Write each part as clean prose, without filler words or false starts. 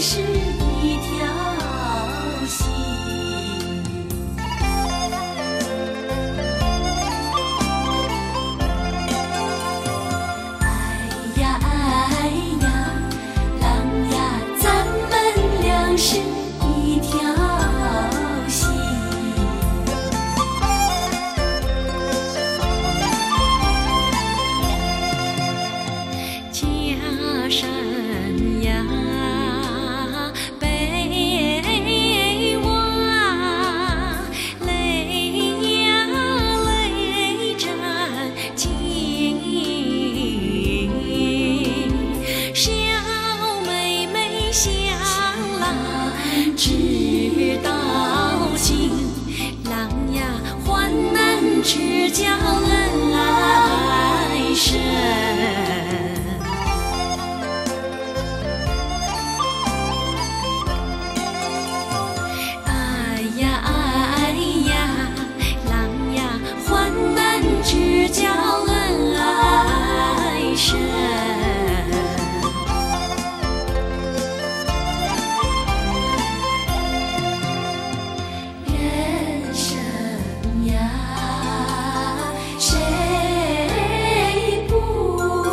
是一条心。哎呀哎呀，郎呀，咱们俩是一条心。家山呀，北望，泪呀泪沾襟。小妹妹想郎知道情，郎呀患难只叫恩爱深。只叫恩爱深。人生呀，谁不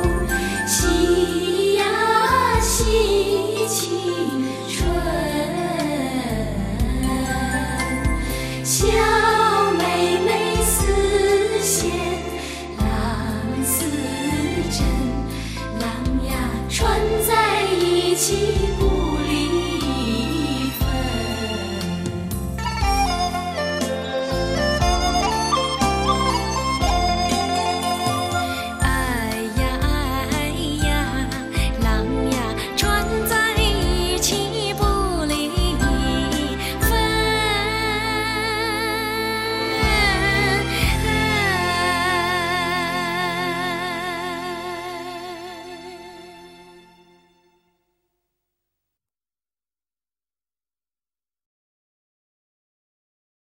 喜呀喜青春？小妹妹似线，郎似针，郎呀穿在一起不